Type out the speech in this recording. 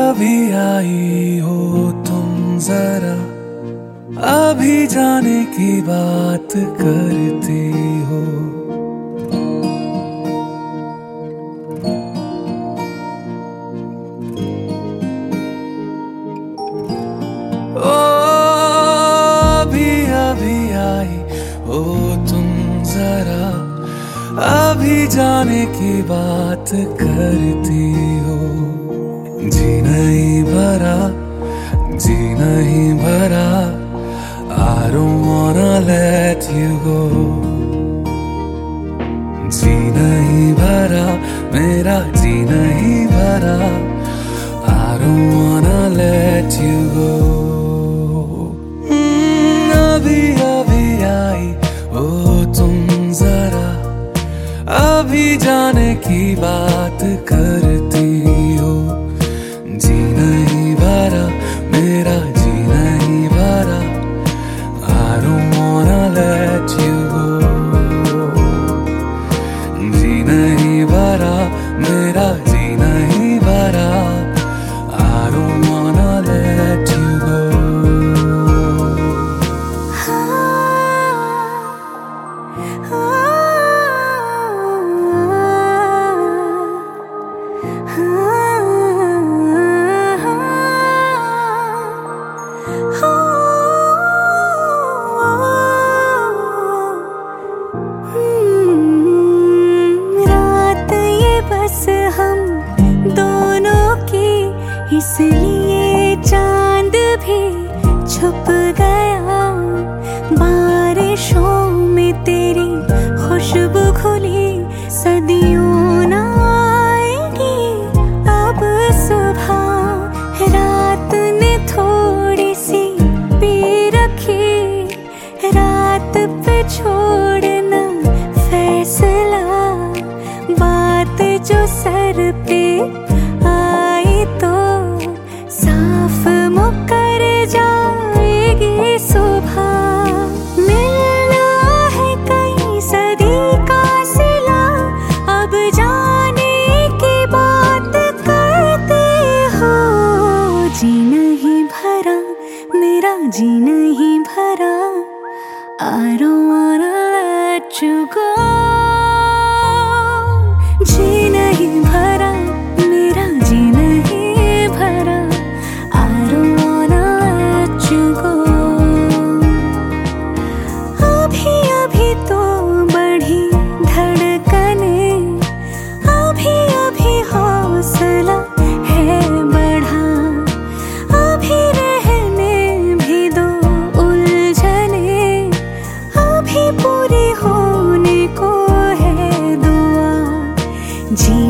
अभी आई हो तुम जरा, अभी जाने की बात करती हो। ओ अभी अभी आई हो तुम जरा, अभी जाने की बात करती हो। जी नहीं भरा, जी नहीं भरा, I don't wanna let you go। जी नहीं भरा, मेरा जी नहीं भरा, I don't wanna let you go। अभी अभी आई हो तुम जरा, अभी जाने की बात करती हो। जी नहीं भरा, मेरा जी नहीं भरा, I don't wanna let you go। जी नहीं भरा, मेरा जी नहीं भरा, I don't wanna let you go। हम दोनों की, इसलिए चांद भी छुप गया। बारिशों में तेरी खुशबू खुली, सदियों न आएगी अब सुबह। रात ने थोड़ी सी पी रखी, रात पे छोड़ना फैसला। बात जो सर पे आई तो साफ मुकर जाएगी सुबह। मिलना है कई सदी का सिला, अब जाने की बात करते हो। जी नहीं भरा, मेरा जी नहीं भरा, I don't wanna let you go। जी नहीं भरा, मेरा जी नहीं भरा, I don't wanna let you go। अभी अभी तो बढ़ी धड़कने, अभी अभी हौसला है बढ़ा। अभी रहने भी दो उलझने, अभी पूरी होने को है दुआ। जी